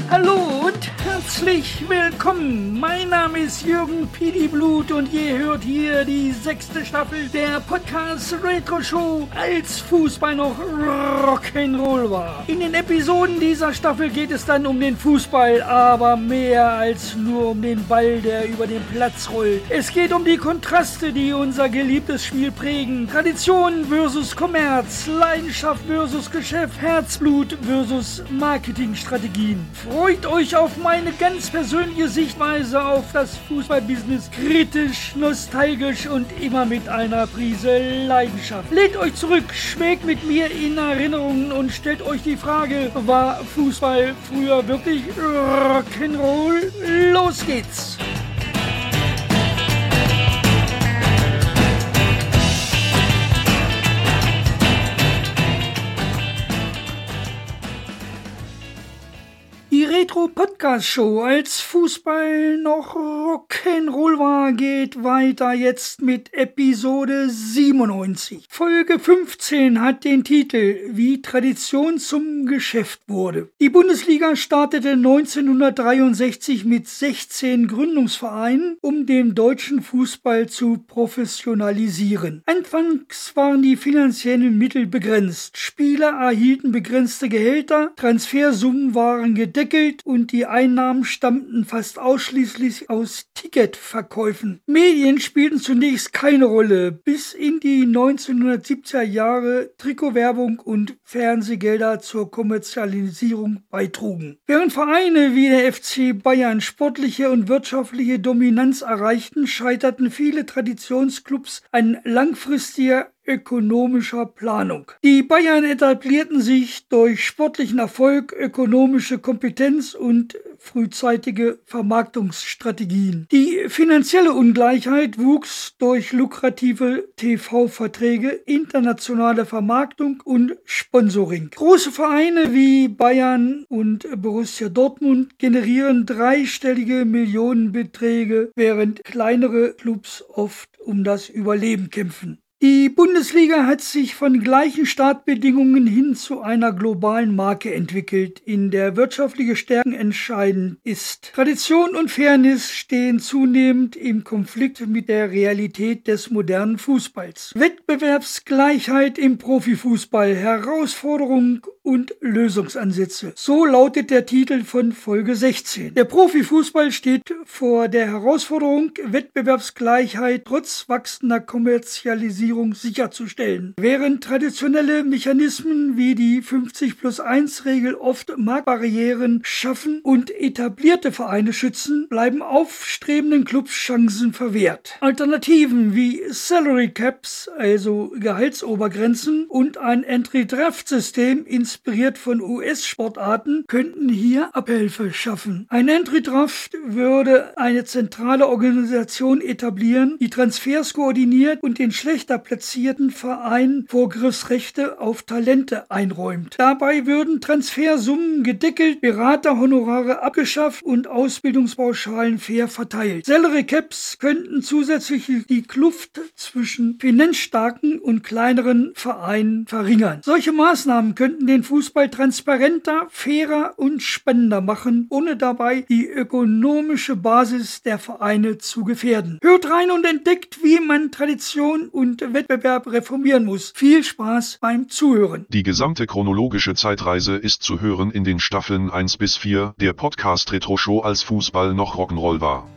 Hallo und herzlich willkommen. Mein Name ist Jürgen Pidi Blut und ihr hört hier die 6. Staffel der Podcast Retro Show, als Fußball noch Rock'n'Roll war. In den Episoden dieser Staffel geht es dann um den Fußball, aber mehr als nur um den Ball, der über den Platz rollt. Es geht um die Kontraste, die unser geliebtes Spiel prägen. Tradition versus Kommerz, Leidenschaft versus Geschäft, Herzblut versus Marketingstrategien. Freut euch auf meine ganz persönliche Sichtweise auf das Fußballbusiness. Kritisch, nostalgisch und immer mit einer Prise Leidenschaft. Lehnt euch zurück, schwelgt mit mir in Erinnerungen und stellt euch die Frage, war Fußball früher wirklich Rock'n'Roll? Los geht's! Die Retro-Podcast-Show, als Fußball noch Rock'n'Roll war, geht weiter jetzt mit Episode 97. Folge 15 hat den Titel Wie Tradition zum Geschäft wurde. Die Bundesliga startete 1963 mit 16 Gründungsvereinen, um den deutschen Fußball zu professionalisieren. Anfangs waren die finanziellen Mittel begrenzt. Spieler erhielten begrenzte Gehälter, Transfersummen waren gedeckelt und die Einnahmen stammten fast ausschließlich aus Ticketverkäufen. Medien spielten zunächst keine Rolle, bis in die 1970er Jahre Trikotwerbung und Fernsehgelder zur Kommerzialisierung beitrugen. Während Vereine wie der FC Bayern sportliche und wirtschaftliche Dominanz erreichten, scheiterten viele Traditionsclubs an langfristiger ökonomischer Planung. Die Bayern etablierten sich durch sportlichen Erfolg, ökonomische Kompetenz und frühzeitige Vermarktungsstrategien. Die finanzielle Ungleichheit wuchs durch lukrative TV-Verträge, internationale Vermarktung und Sponsoring. Große Vereine wie Bayern und Borussia Dortmund generieren dreistellige Millionenbeträge, während kleinere Clubs oft um das Überleben kämpfen. Die Bundesliga hat sich von gleichen Startbedingungen hin zu einer globalen Marke entwickelt, in der wirtschaftliche Stärken entscheidend ist. Tradition und Fairness stehen zunehmend im Konflikt mit der Realität des modernen Fußballs. Wettbewerbsgleichheit im Profifußball, Herausforderung und Lösungsansätze. So lautet der Titel von Folge 16. Der Profifußball steht vor der Herausforderung, Wettbewerbsgleichheit trotz wachsender Kommerzialisierung sicherzustellen. Während traditionelle Mechanismen wie die 50+1-Regel oft Marktbarrieren schaffen und etablierte Vereine schützen, bleiben aufstrebenden Clubs Chancen verwehrt. Alternativen wie Salary Caps, also Gehaltsobergrenzen, und ein Entry-Draft-System, inspiriert von US-Sportarten, könnten hier Abhilfe schaffen. Ein Entry-Draft würde eine zentrale Organisation etablieren, die Transfers koordiniert und den schlechter platzierten Vereinen Vorgriffsrechte auf Talente einräumt. Dabei würden Transfersummen gedeckelt, Beraterhonorare abgeschafft und Ausbildungspauschalen fair verteilt. Salary Caps könnten zusätzlich die Kluft zwischen finanzstarken und kleineren Vereinen verringern. Solche Maßnahmen könnten den Fußball transparenter, fairer und spannender machen, ohne dabei die ökonomische Basis der Vereine zu gefährden. Hört rein und entdeckt, wie man Tradition und Wettbewerb reformieren muss. Viel Spaß beim Zuhören. Die gesamte chronologische Zeitreise ist zu hören in den Staffeln 1 bis 4 der Podcast Retro Show, als Fußball noch Rock'n'Roll war.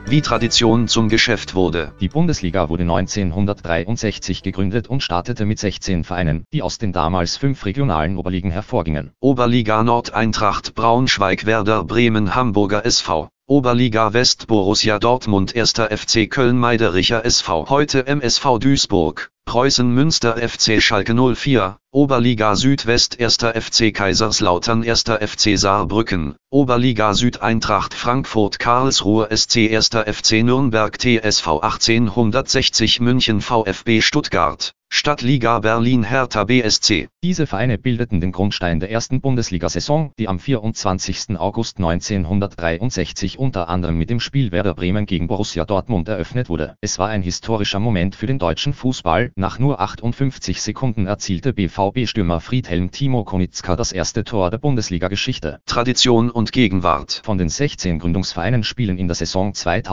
wie Tradition zum Geschäft wurde. Die Bundesliga wurde 1963 gegründet und startete mit 16 Vereinen, die aus den damals 5 regionalen Oberligen hervorgingen. Oberliga Nord Eintracht Braunschweig, Werder Bremen, Hamburger SV. Oberliga West Borussia Dortmund, 1. FC Köln, Meidericher SV, heute MSV Duisburg. Preußen Münster, FC Schalke 04, Oberliga Südwest, 1. FC Kaiserslautern, 1. FC Saarbrücken, Oberliga Süd Eintracht Frankfurt, Karlsruhe SC, 1. FC Nürnberg, TSV 1860 München, VfB Stuttgart, Stadtliga Berlin, Hertha BSC. Diese Vereine bildeten den Grundstein der ersten Bundesliga-Saison, die am 24. August 1963 unter anderem mit dem Spiel Werder Bremen gegen Borussia Dortmund eröffnet wurde. Es war ein historischer Moment für den deutschen Fußball. Nach nur 58 Sekunden erzielte BVB-Stürmer Friedhelm Timo Konitzka das erste Tor der Bundesliga-Geschichte. Tradition und Gegenwart. Von den 16 Gründungsvereinen spielen in der Saison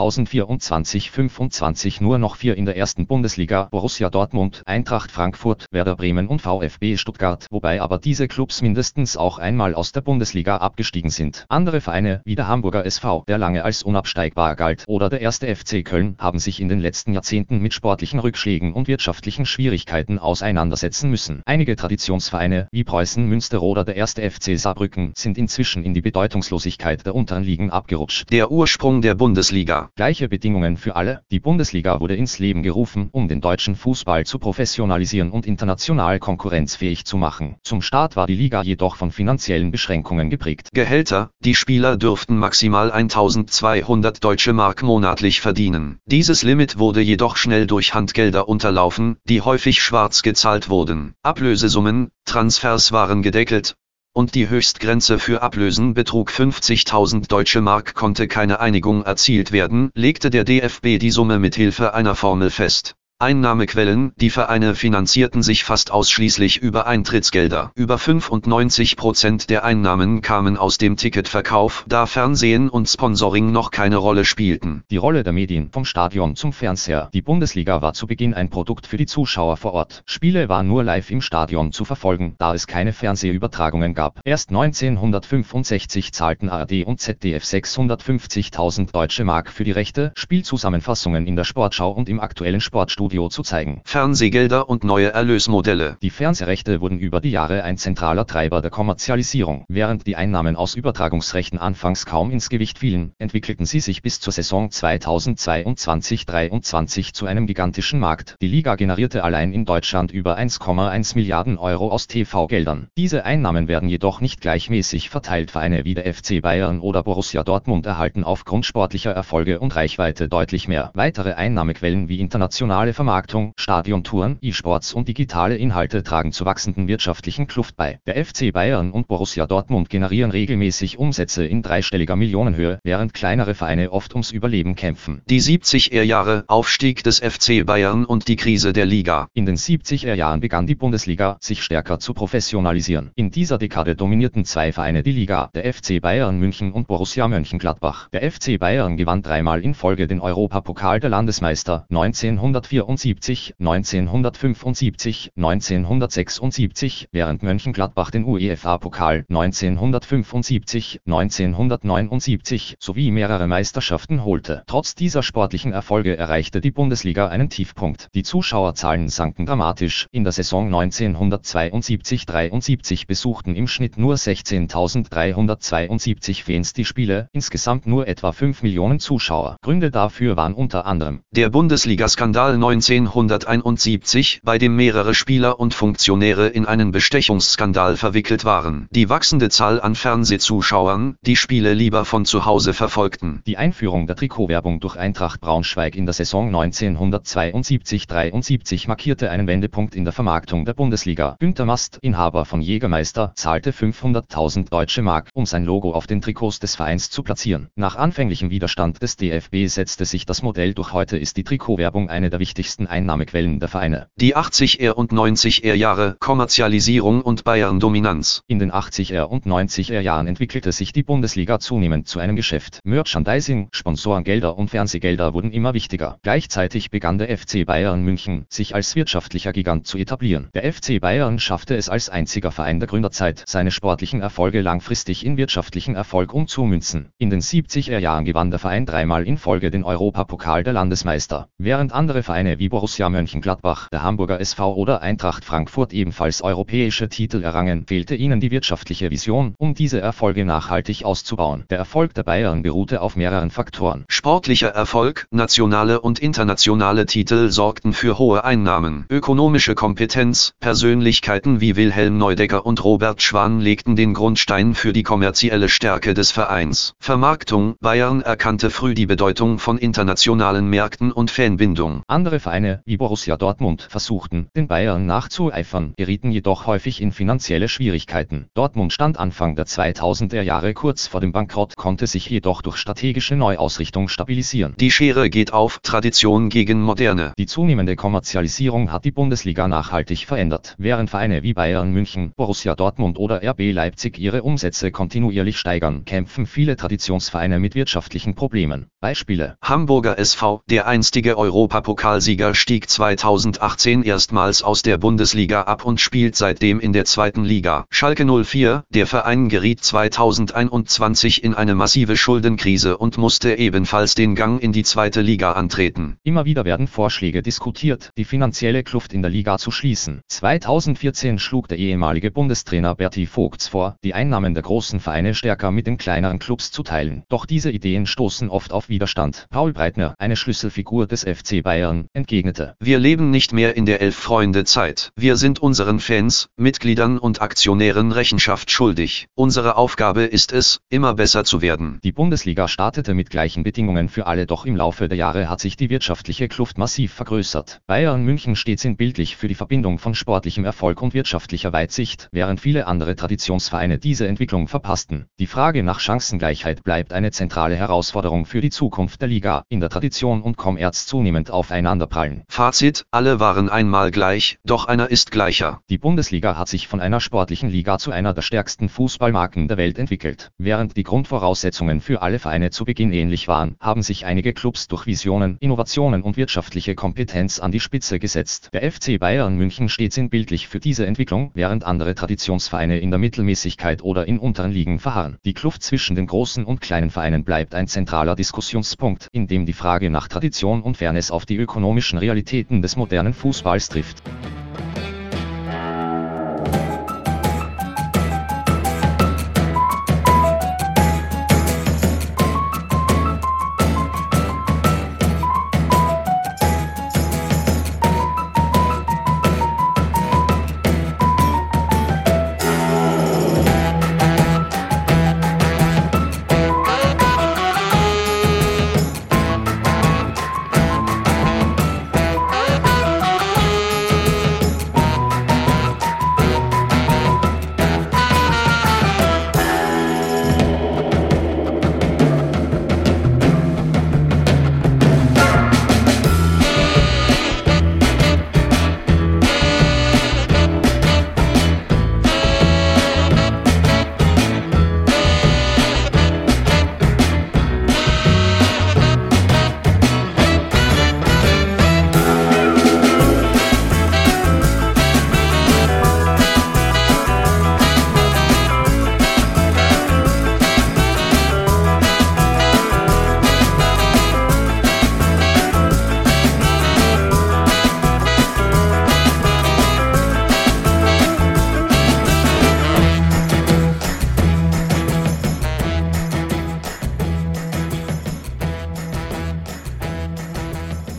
2024/25 nur noch 4 in der ersten Bundesliga: Borussia Dortmund, Eintracht Frankfurt, Werder Bremen und VfB Stuttgart, wobei aber diese Clubs mindestens auch einmal aus der Bundesliga abgestiegen sind. Andere Vereine, wie der Hamburger SV, der lange als unabsteigbar galt, oder der 1. FC Köln, haben sich in den letzten Jahrzehnten mit sportlichen Rückschlägen und wirtschaftlichen Schwierigkeiten auseinandersetzen müssen. Einige Traditionsvereine, wie Preußen Münster oder der 1. FC Saarbrücken, sind inzwischen in die Bedeutungslosigkeit der unteren Ligen abgerutscht. Der Ursprung der Bundesliga. Gleiche Bedingungen für alle. Die Bundesliga wurde ins Leben gerufen, um den deutschen Fußball zu professionalisieren und international konkurrenzfähig zu machen. Zum Start war die Liga jedoch von finanziellen Beschränkungen geprägt. Gehälter: Die Spieler durften maximal 1200 Deutsche Mark monatlich verdienen. Dieses Limit wurde jedoch schnell durch Handgelder unterlaufen, die häufig schwarz gezahlt wurden. Ablösesummen, Transfers waren gedeckelt, und die Höchstgrenze für Ablösen betrug 50.000 Deutsche Mark. Konnte keine Einigung erzielt werden, legte der DFB die Summe mit Hilfe einer Formel fest. Einnahmequellen: Die Vereine finanzierten sich fast ausschließlich über Eintrittsgelder. Über 95% der Einnahmen kamen aus dem Ticketverkauf, da Fernsehen und Sponsoring noch keine Rolle spielten. Die Rolle der Medien: vom Stadion zum Fernseher. Die Bundesliga war zu Beginn ein Produkt für die Zuschauer vor Ort. Spiele waren nur live im Stadion zu verfolgen, da es keine Fernsehübertragungen gab. Erst 1965 zahlten ARD und ZDF 650.000 Deutsche Mark für die Rechte, Spielzusammenfassungen in der Sportschau und im aktuellen Sportstudio zu zeigen. Fernsehgelder und neue Erlösmodelle. Die Fernsehrechte wurden über die Jahre ein zentraler Treiber der Kommerzialisierung. Während die Einnahmen aus Übertragungsrechten anfangs kaum ins Gewicht fielen, entwickelten sie sich bis zur Saison 2022/23 zu einem gigantischen Markt. Die Liga generierte allein in Deutschland über 1,1 Milliarden Euro aus TV-Geldern. Diese Einnahmen werden jedoch nicht gleichmäßig verteilt. Vereine wie der FC Bayern oder Borussia Dortmund erhalten aufgrund sportlicher Erfolge und Reichweite deutlich mehr. Weitere Einnahmequellen wie internationale Vermarktung, Stadiontouren, E-Sports und digitale Inhalte tragen zur wachsenden wirtschaftlichen Kluft bei. Der FC Bayern und Borussia Dortmund generieren regelmäßig Umsätze in dreistelliger Millionenhöhe, während kleinere Vereine oft ums Überleben kämpfen. Die 70er Jahre, Aufstieg des FC Bayern und die Krise der Liga. In den 70er Jahren begann die Bundesliga, sich stärker zu professionalisieren. In dieser Dekade dominierten 2 Vereine die Liga, der FC Bayern München und Borussia Mönchengladbach. Der FC Bayern gewann 3-mal in Folge den Europapokal der Landesmeister, 1974, 1975, 1976, während Mönchengladbach den UEFA-Pokal 1975, 1979 sowie mehrere Meisterschaften holte. Trotz dieser sportlichen Erfolge erreichte die Bundesliga einen Tiefpunkt. Die Zuschauerzahlen sanken dramatisch. In der Saison 1972/73 besuchten im Schnitt nur 16.372 Fans die Spiele, insgesamt nur etwa 5 Millionen Zuschauer. Gründe dafür waren unter anderem der Bundesliga-Skandal 1971, bei dem mehrere Spieler und Funktionäre in einen Bestechungsskandal verwickelt waren. Die wachsende Zahl an Fernsehzuschauern, die Spiele lieber von zu Hause verfolgten. Die Einführung der Trikotwerbung durch Eintracht Braunschweig in der Saison 1972/73 markierte einen Wendepunkt in der Vermarktung der Bundesliga. Günter Mast, Inhaber von Jägermeister, zahlte 500.000 Deutsche Mark, um sein Logo auf den Trikots des Vereins zu platzieren. Nach anfänglichem Widerstand des DFB setzte sich das Modell durch. Heute ist die Trikotwerbung eine der wichtigsten wichtigsten Einnahmequellen der Vereine. Die 80er und 90er Jahre, Kommerzialisierung und Bayern-Dominanz. In den 80er und 90er Jahren entwickelte sich die Bundesliga zunehmend zu einem Geschäft. Merchandising, Sponsorengelder und Fernsehgelder wurden immer wichtiger. Gleichzeitig begann der FC Bayern München, sich als wirtschaftlicher Gigant zu etablieren. Der FC Bayern schaffte es als einziger Verein der Gründerzeit, seine sportlichen Erfolge langfristig in wirtschaftlichen Erfolg umzumünzen. In den 70er Jahren gewann der Verein dreimal in Folge den Europapokal der Landesmeister. Während andere Vereine wie Borussia Mönchengladbach, der Hamburger SV oder Eintracht Frankfurt ebenfalls europäische Titel errangen, fehlte ihnen die wirtschaftliche Vision, um diese Erfolge nachhaltig auszubauen. Der Erfolg der Bayern beruhte auf mehreren Faktoren. Sportlicher Erfolg, nationale und internationale Titel sorgten für hohe Einnahmen. Ökonomische Kompetenz, Persönlichkeiten wie Wilhelm Neudecker und Robert Schwan legten den Grundstein für die kommerzielle Stärke des Vereins. Vermarktung, Bayern erkannte früh die Bedeutung von internationalen Märkten und Fanbindung. Andere Vereine wie Borussia Dortmund versuchten, den Bayern nachzueifern, gerieten jedoch häufig in finanzielle Schwierigkeiten. Dortmund stand Anfang der 2000er Jahre kurz vor dem Bankrott, konnte sich jedoch durch strategische Neuausrichtung stabilisieren. Die Schere geht auf, Tradition gegen Moderne. Die zunehmende Kommerzialisierung hat die Bundesliga nachhaltig verändert. Während Vereine wie Bayern München, Borussia Dortmund oder RB Leipzig ihre Umsätze kontinuierlich steigern, kämpfen viele Traditionsvereine mit wirtschaftlichen Problemen. Beispiele: Hamburger SV, der einstige Europapokalsieger, stieg 2018 erstmals aus der Bundesliga ab und spielt seitdem in der zweiten Liga. Schalke 04, der Verein geriet 2021 in eine massive Schuldenkrise und musste ebenfalls den Gang in die zweite Liga antreten. Immer wieder werden Vorschläge diskutiert, die finanzielle Kluft in der Liga zu schließen. 2014 schlug der ehemalige Bundestrainer Berti Vogts vor, die Einnahmen der großen Vereine stärker mit den kleineren Clubs zu teilen. Doch diese Ideen stoßen oft auf Widerstand. Paul Breitner, eine Schlüsselfigur des FC Bayern, entgegnete: Wir leben nicht mehr in der Elf-Freunde-Zeit. Wir sind unseren Fans, Mitgliedern und Aktionären Rechenschaft schuldig. Unsere Aufgabe ist es, immer besser zu werden. Die Bundesliga startete mit gleichen Bedingungen für alle, doch im Laufe der Jahre hat sich die wirtschaftliche Kluft massiv vergrößert. Bayern München steht sinnbildlich für die Verbindung von sportlichem Erfolg und wirtschaftlicher Weitsicht, während viele andere Traditionsvereine diese Entwicklung verpassten. Die Frage nach Chancengleichheit bleibt eine zentrale Herausforderung für die Zukunft der Liga, in der Tradition und Kommerz zunehmend aufeinanderprallen. Fazit: Alle waren einmal gleich, doch einer ist gleicher. Die Bundesliga hat sich von einer sportlichen Liga zu einer der stärksten Fußballmarken der Welt entwickelt. Während die Grundvoraussetzungen für alle Vereine zu Beginn ähnlich waren, haben sich einige Clubs durch Visionen, Innovationen und wirtschaftliche Kompetenz an die Spitze gesetzt. Der FC Bayern München steht sinnbildlich für diese Entwicklung, während andere Traditionsvereine in der Mittelmäßigkeit oder in unteren Ligen verharren. Die Kluft zwischen den großen und kleinen Vereinen bleibt ein zentraler Diskussionspunkt, in dem die Frage nach Tradition und Fairness auf die ökonomischen Realitäten des modernen Fußballs trifft.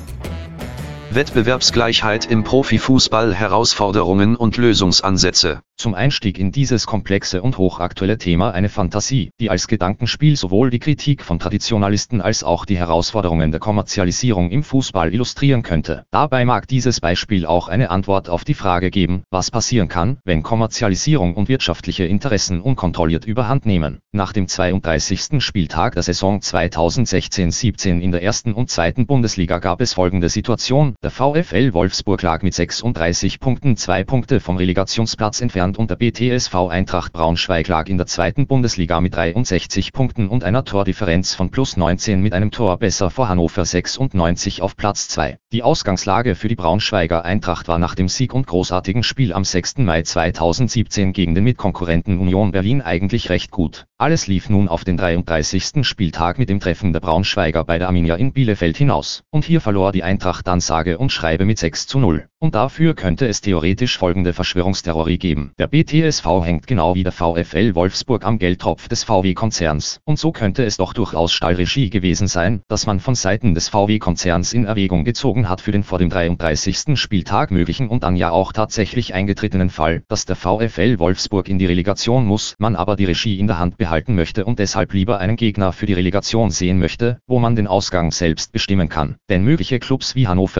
Wettbewerbsgleichheit im Profifußball, Herausforderungen und Lösungsansätze. Zum Einstieg in dieses komplexe und hochaktuelle Thema eine Fantasie, die als Gedankenspiel sowohl die Kritik von Traditionalisten als auch die Herausforderungen der Kommerzialisierung im Fußball illustrieren könnte. Dabei mag dieses Beispiel auch eine Antwort auf die Frage geben, was passieren kann, wenn Kommerzialisierung und wirtschaftliche Interessen unkontrolliert überhand nehmen. Nach dem 32. Spieltag der Saison 2016/17 in der ersten und zweiten Bundesliga gab es folgende Situation: Der VfL Wolfsburg lag mit 36 Punkten 2 Punkte vom Relegationsplatz entfernt und der BTSV Eintracht Braunschweig lag in der zweiten Bundesliga mit 63 Punkten und einer Tordifferenz von +19 mit einem Tor besser vor Hannover 96 auf Platz 2. Die Ausgangslage für die Braunschweiger Eintracht war nach dem Sieg und großartigen Spiel am 6. Mai 2017 gegen den Mitkonkurrenten Union Berlin eigentlich recht gut. Alles lief nun auf den 33. Spieltag mit dem Treffen der Braunschweiger bei der Arminia in Bielefeld hinaus. Und hier verlor die Eintracht dann sage und schreibe mit 6:0. Und dafür könnte es theoretisch folgende Verschwörungstheorie geben: Der BTSV hängt genau wie der VfL Wolfsburg am Geldtropf des VW-Konzerns. Und so könnte es doch durchaus Stallregie gewesen sein, dass man von Seiten des VW-Konzerns in Erwägung gezogen hat für den vor dem 33. Spieltag möglichen und dann ja auch tatsächlich eingetretenen Fall, dass der VfL Wolfsburg in die Relegation muss, man aber die Regie in der Hand behalten möchte und deshalb lieber einen Gegner für die Relegation sehen möchte, wo man den Ausgang selbst bestimmen kann. Denn mögliche Clubs wie Hannover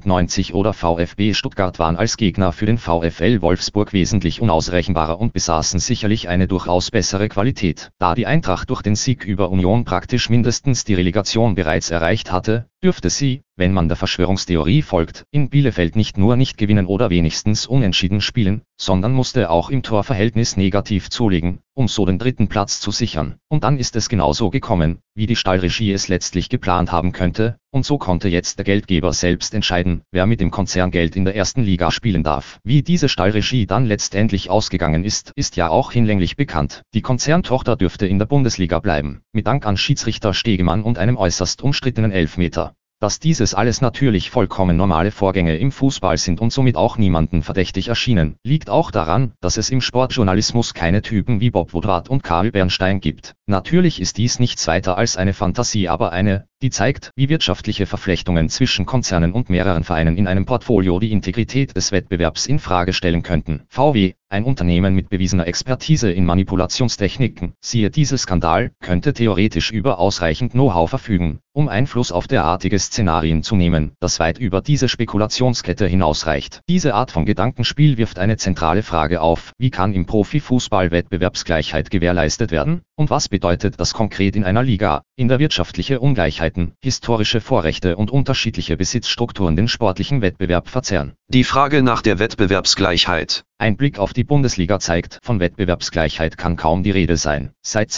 96 oder VfB Stuttgart waren als Gegner für den VfL Wolfsburg wesentlich unausrechenbarer und besaßen sicherlich eine durchaus bessere Qualität. Da die Eintracht durch den Sieg über Union praktisch mindestens die Relegation bereits erreicht hatte, dürfte sie, wenn man der Verschwörungstheorie folgt, in Bielefeld nicht nur nicht gewinnen oder wenigstens unentschieden spielen, sondern musste auch im Torverhältnis negativ zulegen, um so den dritten Platz zu sichern. Und dann ist es genauso gekommen, wie die Stallregie es letztlich geplant haben könnte, und so konnte jetzt der Geldgeber selbst entscheiden, wer mit dem Konzerngeld in der ersten Liga spielen darf. Wie diese Stallregie dann letztendlich ausgegangen ist, ist ja auch hinlänglich bekannt. Die Konzerntochter dürfte in der Bundesliga bleiben, mit Dank an Schiedsrichter Stegemann und einem äußerst umstrittenen Elfmeter. Dass dieses alles natürlich vollkommen normale Vorgänge im Fußball sind und somit auch niemanden verdächtig erschienen, liegt auch daran, dass es im Sportjournalismus keine Typen wie Bob Woodward und Karl Bernstein gibt. Natürlich ist dies nichts weiter als eine Fantasie, aber eine, die zeigt, wie wirtschaftliche Verflechtungen zwischen Konzernen und mehreren Vereinen in einem Portfolio die Integrität des Wettbewerbs in Frage stellen könnten. VW, ein Unternehmen mit bewiesener Expertise in Manipulationstechniken, siehe Dieselskandal, könnte theoretisch über ausreichend Know-how verfügen, um Einfluss auf derartige Szenarien zu nehmen, das weit über diese Spekulationskette hinausreicht. Diese Art von Gedankenspiel wirft eine zentrale Frage auf: Wie kann im Profifußball Wettbewerbsgleichheit gewährleistet werden? Und was bedeutet das konkret in einer Liga, in der wirtschaftliche Ungleichheiten, historische Vorrechte und unterschiedliche Besitzstrukturen den sportlichen Wettbewerb verzerren? Die Frage nach der Wettbewerbsgleichheit. Ein Blick auf die Bundesliga zeigt, von Wettbewerbsgleichheit kann kaum die Rede sein. Seit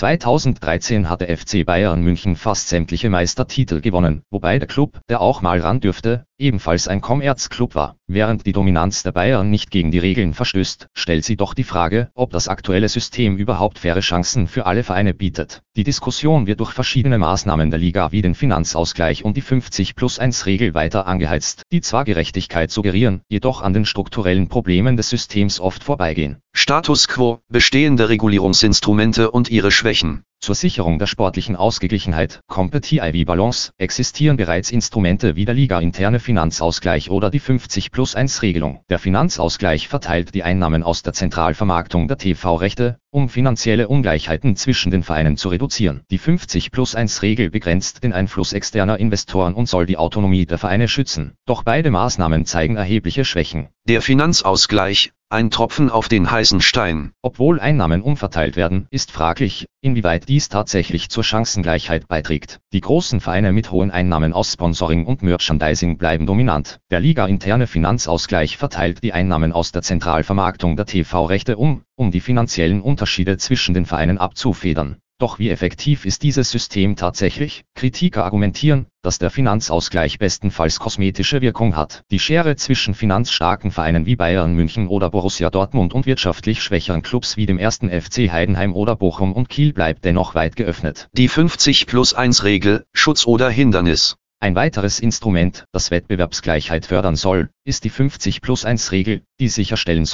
2013 hat der FC Bayern München fast sämtliche Meistertitel gewonnen, wobei der Club, der auch mal ran dürfte, ebenfalls ein Kommerzclub war. Während die Dominanz der Bayern nicht gegen die Regeln verstößt, stellt sie doch die Frage, ob das aktuelle System überhaupt faire Chancen für alle Vereine bietet. Die Diskussion wird durch verschiedene Maßnahmen der Liga wie den Finanzausgleich und die 50+1-Regel weiter angeheizt, die zwar Gerechtigkeit suggerieren, jedoch an den strukturellen Problemen des Systems oft vorbeigehen. Status quo, bestehende Regulierungsinstrumente und ihre Schwächen. Zur Sicherung der sportlichen Ausgeglichenheit, Competitive Balance, existieren bereits Instrumente wie der Liga-interne Finanzausgleich oder die 50+1-Regelung. Der Finanzausgleich verteilt die Einnahmen aus der Zentralvermarktung der TV-Rechte, um finanzielle Ungleichheiten zwischen den Vereinen zu reduzieren. Die 50+1-Regel begrenzt den Einfluss externer Investoren und soll die Autonomie der Vereine schützen. Doch beide Maßnahmen zeigen erhebliche Schwächen. Der Finanzausgleich, ein Tropfen auf den heißen Stein. Obwohl Einnahmen umverteilt werden, ist fraglich, inwieweit dies tatsächlich zur Chancengleichheit beiträgt. Die großen Vereine mit hohen Einnahmen aus Sponsoring und Merchandising bleiben dominant. Der Liga-interne Finanzausgleich verteilt die Einnahmen aus der Zentralvermarktung der TV-Rechte um die finanziellen Unterschiede zwischen den Vereinen abzufedern. Doch wie effektiv ist dieses System tatsächlich? Kritiker argumentieren, dass der Finanzausgleich bestenfalls kosmetische Wirkung hat. Die Schere zwischen finanzstarken Vereinen wie Bayern München oder Borussia Dortmund und wirtschaftlich schwächeren Clubs wie dem 1. FC Heidenheim oder Bochum und Kiel bleibt dennoch weit geöffnet. Die 50+1-Regel, Schutz oder Hindernis. Ein weiteres Instrument, das Wettbewerbsgleichheit fördern soll, ist die 50+1-Regel, die sicherstellen soll, dass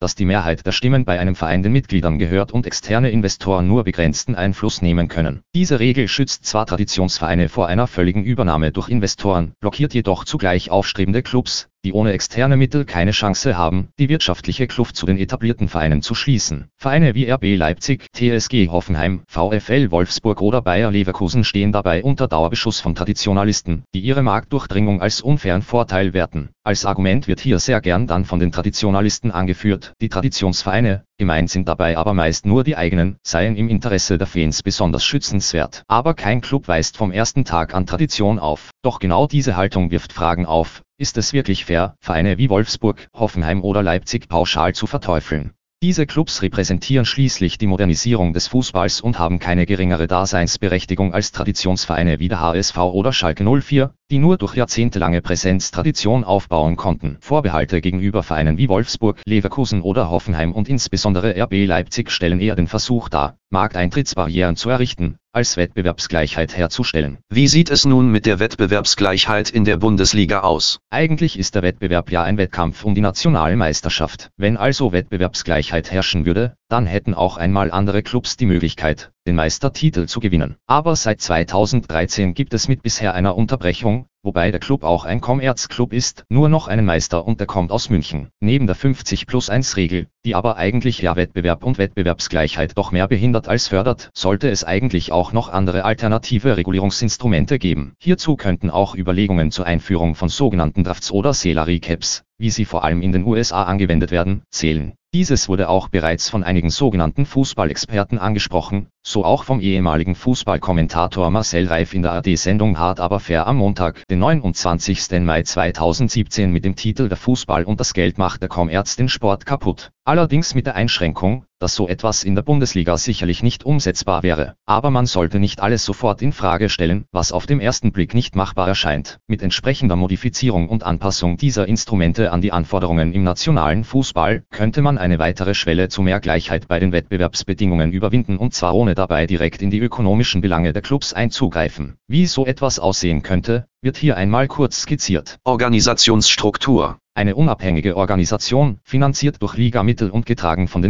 dass die Mehrheit der Stimmen bei einem Verein den Mitgliedern gehört und externe Investoren nur begrenzten Einfluss nehmen können. Diese Regel schützt zwar Traditionsvereine vor einer völligen Übernahme durch Investoren, blockiert jedoch zugleich aufstrebende Clubs, die ohne externe Mittel keine Chance haben, die wirtschaftliche Kluft zu den etablierten Vereinen zu schließen. Vereine wie RB Leipzig, TSG Hoffenheim, VfL Wolfsburg oder Bayer Leverkusen stehen dabei unter Dauerbeschuss von Traditionalisten, die ihre Marktdurchdringung als unfairen Vorteil werten. Als Argument wird hier sehr gern dann von den Traditionalisten angeführt, die Traditionsvereine, gemeint sind dabei aber meist nur die eigenen, seien im Interesse der Fans besonders schützenswert. Aber kein Club weist vom ersten Tag an Tradition auf. Doch genau diese Haltung wirft Fragen auf: Ist es wirklich fair, Vereine wie Wolfsburg, Hoffenheim oder Leipzig pauschal zu verteufeln? Diese Clubs repräsentieren schließlich die Modernisierung des Fußballs und haben keine geringere Daseinsberechtigung als Traditionsvereine wie der HSV oder Schalke 04, die nur durch jahrzehntelange Präsenz Tradition aufbauen konnten. Vorbehalte gegenüber Vereinen wie Wolfsburg, Leverkusen oder Hoffenheim und insbesondere RB Leipzig stellen eher den Versuch dar, Markteintrittsbarrieren zu errichten, als Wettbewerbsgleichheit herzustellen. Wie sieht es nun mit der Wettbewerbsgleichheit in der Bundesliga aus? Eigentlich ist der Wettbewerb ja ein Wettkampf um die nationale Meisterschaft. Wenn also Wettbewerbsgleichheit herrschen würde, dann hätten auch einmal andere Clubs die Möglichkeit, den Meistertitel zu gewinnen. Aber seit 2013 gibt es mit bisher einer Unterbrechung, wobei der Club auch ein Kommerzclub ist, nur noch einen Meister und der kommt aus München. Neben der 50+1-Regel, die aber eigentlich ja Wettbewerb und Wettbewerbsgleichheit doch mehr behindert als fördert, sollte es eigentlich auch noch andere alternative Regulierungsinstrumente geben. Hierzu könnten auch Überlegungen zur Einführung von sogenannten Drafts oder Salary Caps, wie sie vor allem in den USA angewendet werden, zählen. Dieses wurde auch bereits von einigen sogenannten Fußballexperten angesprochen, so auch vom ehemaligen Fußballkommentator Marcel Reif in der ARD-Sendung Hart aber fair am Montag, den 29. Mai 2017 mit dem Titel Der Fußball und das Geld macht der Kommerz den Sport kaputt. Allerdings mit der Einschränkung, dass so etwas in der Bundesliga sicherlich nicht umsetzbar wäre. Aber man sollte nicht alles sofort in Frage stellen, was auf dem ersten Blick nicht machbar erscheint. Mit entsprechender Modifizierung und Anpassung dieser Instrumente an die Anforderungen im nationalen Fußball könnte man eine weitere Schwelle zu mehr Gleichheit bei den Wettbewerbsbedingungen überwinden und zwar ohne dabei direkt in die ökonomischen Belange der Clubs einzugreifen. Wie so etwas aussehen könnte, wird hier einmal kurz skizziert. Organisationsstruktur. Eine unabhängige Organisation, finanziert durch Ligamittel und getragen von den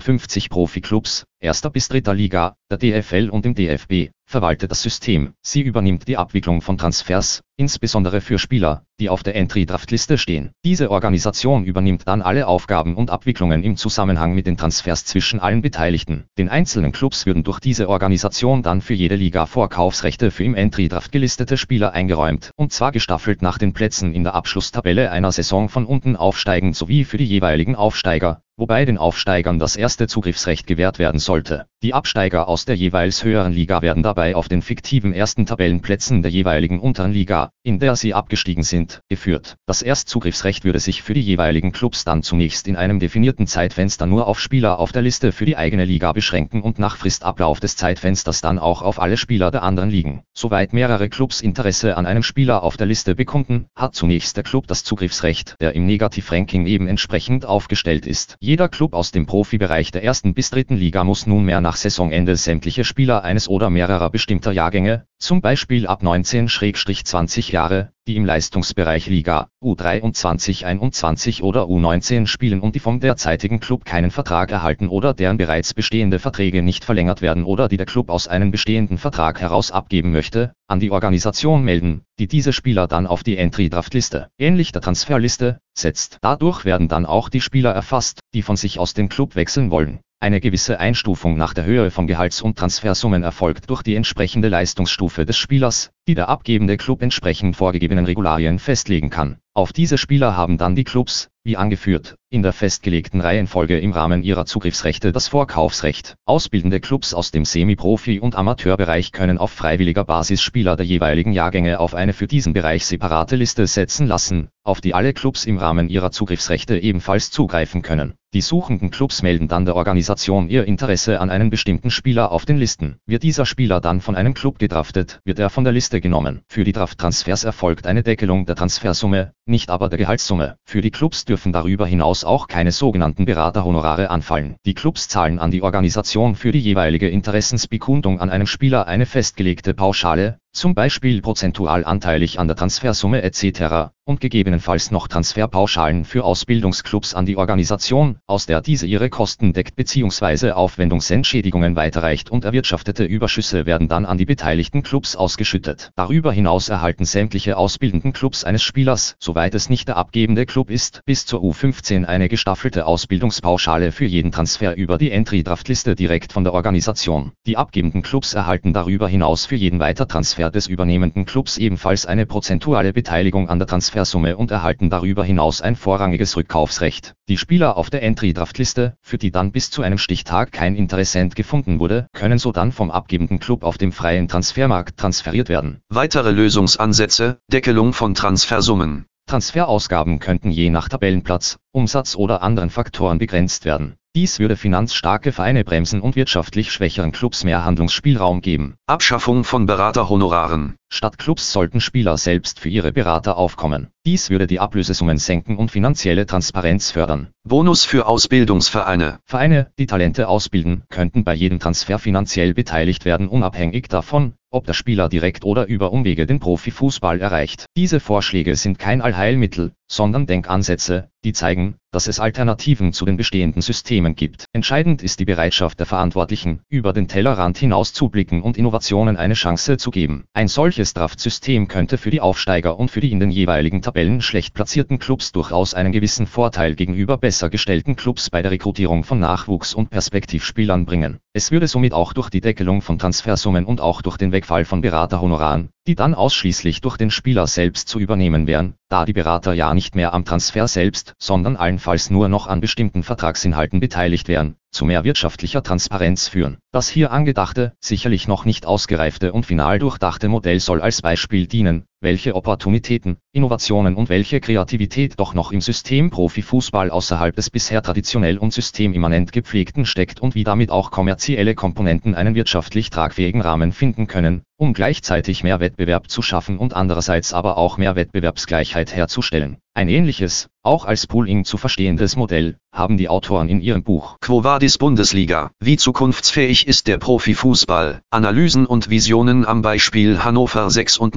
56 Profiklubs, 1. bis 3. Liga, der DFL und dem DFB, verwaltet das System. Sie übernimmt die Abwicklung von Transfers, insbesondere für Spieler, die auf der Entry-Draft-Liste stehen. Diese Organisation übernimmt dann alle Aufgaben und Abwicklungen im Zusammenhang mit den Transfers zwischen allen Beteiligten. Den einzelnen Clubs würden durch diese Organisation dann für jede Liga Vorkaufsrechte für im Entry-Draft gelistete Spieler eingeräumt, und zwar gestaffelt nach den Plätzen in der Abschlusstabelle einer Saison von unten aufsteigend sowie für die jeweiligen Aufsteiger, wobei den Aufsteigern das erste Zugriffsrecht gewährt werden sollte. Die Absteiger aus der jeweils höheren Liga werden dabei auf den fiktiven ersten Tabellenplätzen der jeweiligen unteren Liga, in der sie abgestiegen sind, geführt. Das Erstzugriffsrecht würde sich für die jeweiligen Clubs dann zunächst in einem definierten Zeitfenster nur auf Spieler auf der Liste für die eigene Liga beschränken und nach Fristablauf des Zeitfensters dann auch auf alle Spieler der anderen Ligen. Soweit mehrere Clubs Interesse an einem Spieler auf der Liste bekunden, hat zunächst der Club das Zugriffsrecht, der im Negativranking eben entsprechend aufgestellt ist. Jeder Club aus dem Profibereich der 1. bis 3. Liga muss nunmehr nach Saisonende sämtliche Spieler eines oder mehrerer bestimmter Jahrgänge, zum Beispiel ab 19-20 Jahre, die im Leistungsbereich Liga, U23, 21 oder U19 spielen und die vom derzeitigen Club keinen Vertrag erhalten oder deren bereits bestehende Verträge nicht verlängert werden oder die der Club aus einem bestehenden Vertrag heraus abgeben möchte, an die Organisation melden, die diese Spieler dann auf die Entry-Draft-Liste, ähnlich der Transferliste, setzt. Dadurch werden dann auch die Spieler erfasst, die von sich aus den Club wechseln wollen. Eine gewisse Einstufung nach der Höhe von Gehalts- und Transfersummen erfolgt durch die entsprechende Leistungsstufe des Spielers, die der abgebende Club entsprechend vorgegebenen Regularien festlegen kann. Auf diese Spieler haben dann die Clubs, wie angeführt, in der festgelegten Reihenfolge im Rahmen ihrer Zugriffsrechte das Vorkaufsrecht. Ausbildende Clubs aus dem Semi-Profi- und Amateurbereich können auf freiwilliger Basis Spieler der jeweiligen Jahrgänge auf eine für diesen Bereich separate Liste setzen lassen, auf die alle Clubs im Rahmen ihrer Zugriffsrechte ebenfalls zugreifen können. Die suchenden Clubs melden dann der Organisation ihr Interesse an einem bestimmten Spieler auf den Listen. Wird dieser Spieler dann von einem Club gedraftet, wird er von der Liste genommen. Für die Draft-Transfers erfolgt eine Deckelung der Transfersumme, nicht aber der Gehaltssumme. Für die Clubs dürfen darüber hinaus auch keine sogenannten Beraterhonorare anfallen. Die Clubs zahlen an die Organisation für die jeweilige Interessensbekundung an einem Spieler eine festgelegte Pauschale, zum Beispiel prozentual anteilig an der Transfersumme etc., und gegebenenfalls noch Transferpauschalen für Ausbildungsclubs an die Organisation, aus der diese ihre Kosten deckt bzw. Aufwendungsentschädigungen weiterreicht, und erwirtschaftete Überschüsse werden dann an die beteiligten Clubs ausgeschüttet. Darüber hinaus erhalten sämtliche ausbildenden Clubs eines Spielers, soweit es nicht der abgebende Club ist, bis zur U15 eine gestaffelte Ausbildungspauschale für jeden Transfer über die Entry-Draft-Liste direkt von der Organisation. Die abgebenden Clubs erhalten darüber hinaus für jeden Weitertransfer des übernehmenden Clubs ebenfalls eine prozentuale Beteiligung an der Transfersumme und erhalten darüber hinaus ein vorrangiges Rückkaufsrecht. Die Spieler auf der Entry-Draft-Liste, für die dann bis zu einem Stichtag kein Interessent gefunden wurde, können so dann vom abgebenden Club auf dem freien Transfermarkt transferiert werden. Weitere Lösungsansätze: Deckelung von Transfersummen. Transferausgaben könnten je nach Tabellenplatz, Umsatz oder anderen Faktoren begrenzt werden. Dies würde finanzstarke Vereine bremsen und wirtschaftlich schwächeren Clubs mehr Handlungsspielraum geben. Abschaffung von Beraterhonoraren. Stadtclubs sollten Spieler selbst für ihre Berater aufkommen. Dies würde die Ablösesummen senken und finanzielle Transparenz fördern. Bonus für Ausbildungsvereine. Vereine, die Talente ausbilden, könnten bei jedem Transfer finanziell beteiligt werden, unabhängig davon, ob der Spieler direkt oder über Umwege den Profifußball erreicht. Diese Vorschläge sind kein Allheilmittel, sondern Denkansätze, die zeigen, dass es Alternativen zu den bestehenden Systemen gibt. Entscheidend ist die Bereitschaft der Verantwortlichen, über den Tellerrand hinaus zu blicken und Innovationen eine Chance zu geben. Ein solches Draftsystem könnte für die Aufsteiger und für die in den jeweiligen Tabellen schlecht platzierten Clubs durchaus einen gewissen Vorteil gegenüber besser gestellten Clubs bei der Rekrutierung von Nachwuchs- und Perspektivspielern bringen. Es würde somit auch durch die Deckelung von Transfersummen und auch durch den Wegfall von Beraterhonoraren, die dann ausschließlich durch den Spieler selbst zu übernehmen wären, da die Berater ja nicht mehr am Transfer selbst, sondern allenfalls nur noch an bestimmten Vertragsinhalten beteiligt wären, zu mehr wirtschaftlicher Transparenz führen. Das hier angedachte, sicherlich noch nicht ausgereifte und final durchdachte Modell soll als Beispiel dienen, welche Opportunitäten, Innovationen und welche Kreativität doch noch im System Profifußball außerhalb des bisher traditionell und systemimmanent gepflegten steckt und wie damit auch kommerzielle Komponenten einen wirtschaftlich tragfähigen Rahmen finden können, um gleichzeitig mehr Wettbewerb zu schaffen und andererseits aber auch mehr Wettbewerbsgleichheit herzustellen. Ein ähnliches, auch als Pooling zu verstehendes Modell, haben die Autoren in ihrem Buch Quo Vadis Bundesliga? Wie zukunftsfähig ist der Profifußball? Analysen und Visionen am Beispiel Hannover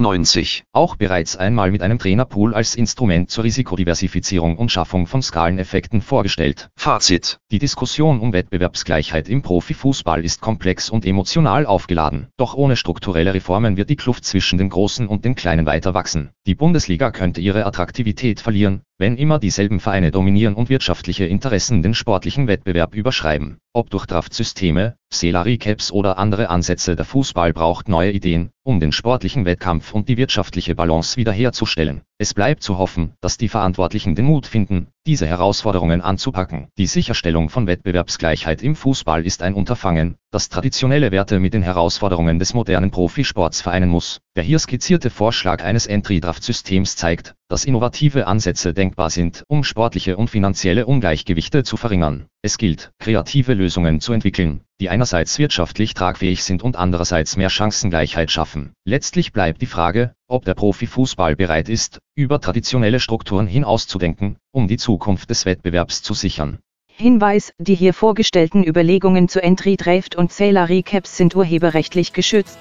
96 auch bereits einmal mit einem Trainerpool als Instrument zur Risikodiversifizierung und Schaffung von Skaleneffekten vorgestellt. Fazit: Die Diskussion um Wettbewerbsgleichheit im Profifußball ist komplex und emotional aufgeladen. Doch ohne strukturelle Reformen wird die Kluft zwischen den Großen und den Kleinen weiter wachsen. Die Bundesliga könnte ihre Attraktivität verlieren, wenn immer dieselben Vereine dominieren und wirtschaftliche Interessen den sportlichen Wettbewerb überschreiben. Ob durch Draftsysteme, Salary Caps oder andere Ansätze, der Fußball braucht neue Ideen, um den sportlichen Wettkampf und die wirtschaftliche Balance wiederherzustellen. Es bleibt zu hoffen, dass die Verantwortlichen den Mut finden, diese Herausforderungen anzupacken. Die Sicherstellung von Wettbewerbsgleichheit im Fußball ist ein Unterfangen, das traditionelle Werte mit den Herausforderungen des modernen Profisports vereinen muss. Der hier skizzierte Vorschlag eines Entry-Draft-Systems zeigt, dass innovative Ansätze denkbar sind, um sportliche und finanzielle Ungleichgewichte zu verringern. Es gilt, kreative Lösungen zu entwickeln, die einerseits wirtschaftlich tragfähig sind und andererseits mehr Chancengleichheit schaffen. Letztlich bleibt die Frage, ob der Profifußball bereit ist, über traditionelle Strukturen hinauszudenken, um die Zukunft des Wettbewerbs zu sichern. Hinweis: Die hier vorgestellten Überlegungen zu Entry Draft und Salary Caps sind urheberrechtlich geschützt.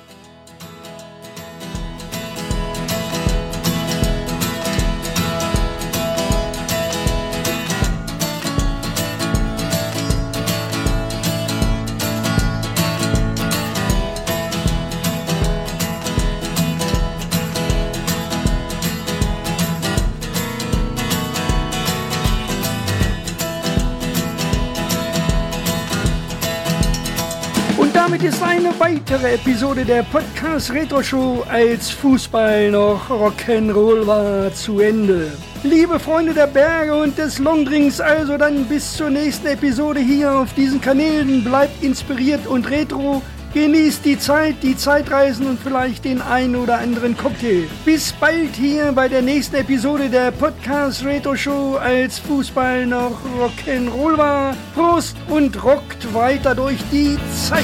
Damit ist eine weitere Episode der Podcast Retro Show als Fußball noch Rock'n'Roll war zu Ende. Liebe Freunde der Berge und des Longdrinks, also dann bis zur nächsten Episode hier auf diesen Kanälen. Bleibt inspiriert und retro. Genießt die Zeit, die Zeitreisen und vielleicht den einen oder anderen Cocktail. Bis bald hier bei der nächsten Episode der Podcast Retro Show als Fußball noch Rock'n'Roll war. Prost und rockt weiter durch die Zeit.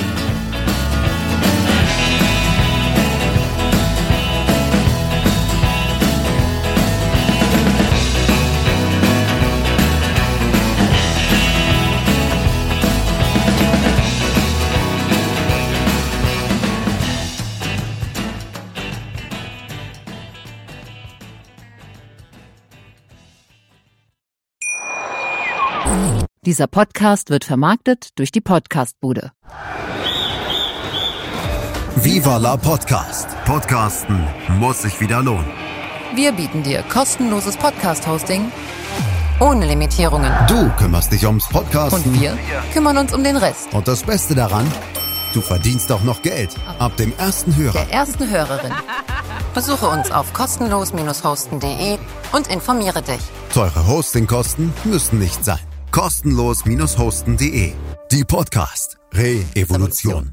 Dieser Podcast wird vermarktet durch die Podcastbude. Viva la Podcast. Podcasten muss sich wieder lohnen. Wir bieten dir kostenloses Podcast-Hosting ohne Limitierungen. Du kümmerst dich ums Podcasten. Und wir kümmern uns um den Rest. Und das Beste daran, du verdienst auch noch Geld. Ab dem ersten Hörer. Der ersten Hörerin. Besuche uns auf kostenlos-hosten.de und informiere dich. Teure Hostingkosten müssen nicht sein. Kostenlos-hosten.de. Die Podcast Re-Evolution.